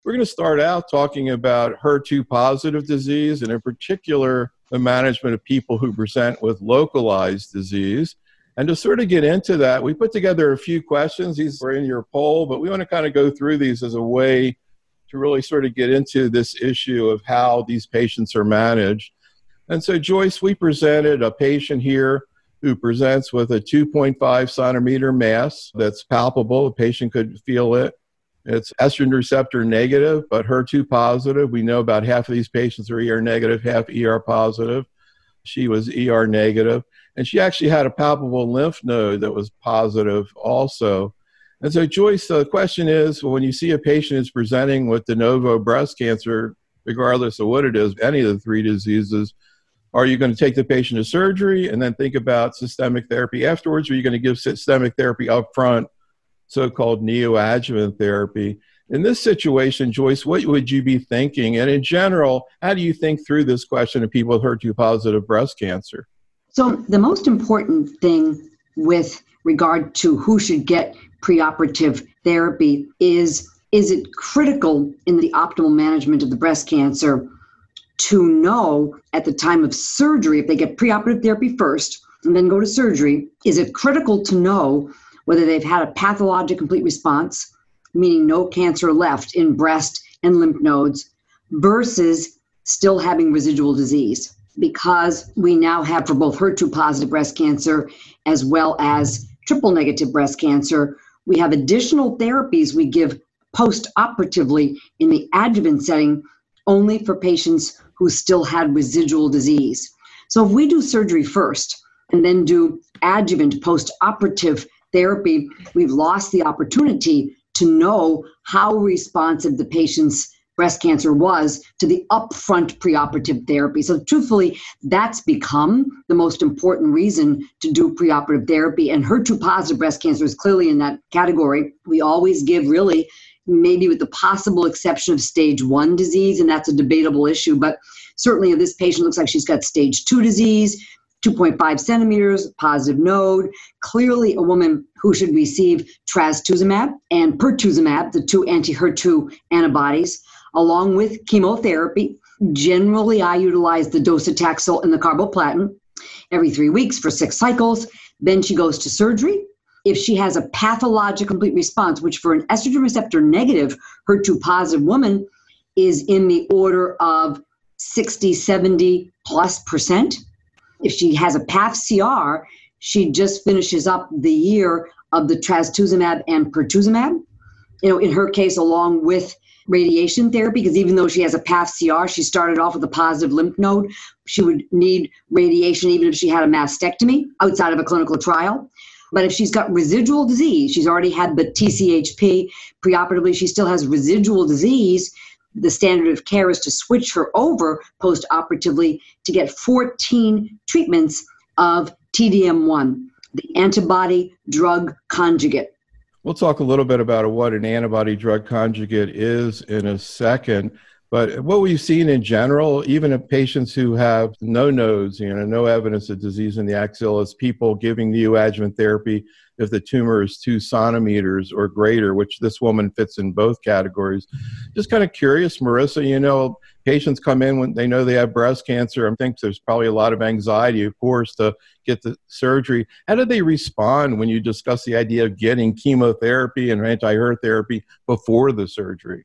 We're going to start out talking about HER2 positive disease, and in particular, the management of people who present with localized disease. And to sort of get into that, we put together a few questions. These were in your poll, but we want to kind of go through these as a way to really sort of get into this issue of how these patients are managed. And so, Joyce, we presented a patient here who presents with a 2.5 centimeter mass that's palpable. The patient could feel it. It's estrogen receptor negative, but HER2 positive. We know about half of these patients are ER negative, half ER positive. She was ER negative. And she actually had a palpable lymph node that was positive also. And so, Joyce, the question is, when you see a patient who's presenting with de novo breast cancer, regardless of what it is, any of the three diseases, are you going to take the patient to surgery and then think about systemic therapy afterwards, or are you going to give systemic therapy up front, so-called neoadjuvant therapy? In this situation, Joyce, what would you be thinking? And in general, how do you think through this question of people with HER2-positive breast cancer? So the most important thing with regard to who should get preoperative therapy is it critical in the optimal management of the breast cancer to know at the time of surgery, if they get preoperative therapy first and then go to surgery, is it critical to know whether they've had a pathologic complete response, meaning no cancer left in breast and lymph nodes, versus still having residual disease? Because we now have, for both HER2 positive breast cancer as well as triple negative breast cancer, we have additional therapies we give post-operatively in the adjuvant setting only for patients who still had residual disease. So if we do surgery first and then do adjuvant post-operative therapy, we've lost the opportunity to know how responsive the patient's breast cancer was to the upfront preoperative therapy. So truthfully, that's become the most important reason to do preoperative therapy. And HER2 positive breast cancer is clearly in that category. We always give, really, maybe with the possible exception of stage 1 disease, and that's a debatable issue, but certainly this patient looks like she's got stage 2 disease, 2.5 centimeters, positive node, clearly a woman who should receive trastuzumab and pertuzumab, the two anti-HER2 antibodies, along with chemotherapy. Generally, I utilize the docetaxel and the carboplatin every 3 weeks for 6 cycles. Then she goes to surgery. If she has a pathologic complete response, which for an estrogen receptor negative HER2 positive woman is in the order of 60, 70 plus %. If she has a path CR, she just finishes up the year of the trastuzumab and pertuzumab. In her case, along with radiation therapy, because even though she has a path CR, she started off with a positive lymph node. She would need radiation even if she had a mastectomy outside of a clinical trial. But if she's got residual disease, she's already had the TCHP preoperatively, she still has residual disease, the standard of care is to switch her over post-operatively to get 14 treatments of TDM1, the antibody drug conjugate. We'll talk a little bit about what an antibody drug conjugate is in a second. But what we've seen in general, even in patients who have no nodes, no evidence of disease in the axilla, is people giving neoadjuvant therapy if the tumor is 2 centimeters or greater, which this woman fits in both categories. Just kind of curious, Marissa, patients come in when they know they have breast cancer. I think there's probably a lot of anxiety, of course, to get the surgery. How do they respond when you discuss the idea of getting chemotherapy and anti-HER therapy before the surgery?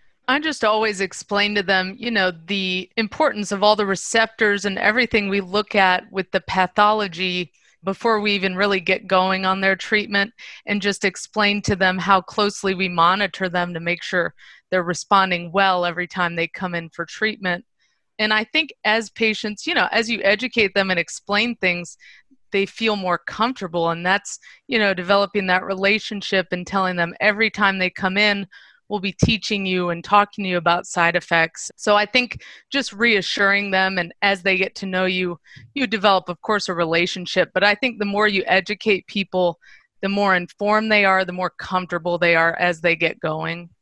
I just always explain to them, the importance of all the receptors and everything we look at with the pathology before we even really get going on their treatment, and just explain to them how closely we monitor them to make sure they're responding well every time they come in for treatment. And I think as patients, as you educate them and explain things, they feel more comfortable. And that's, developing that relationship and telling them every time they come in, we'll be teaching you and talking to you about side effects. So I think just reassuring them, and as they get to know you, you develop, of course, a relationship. But I think the more you educate people, the more informed they are, the more comfortable they are as they get going.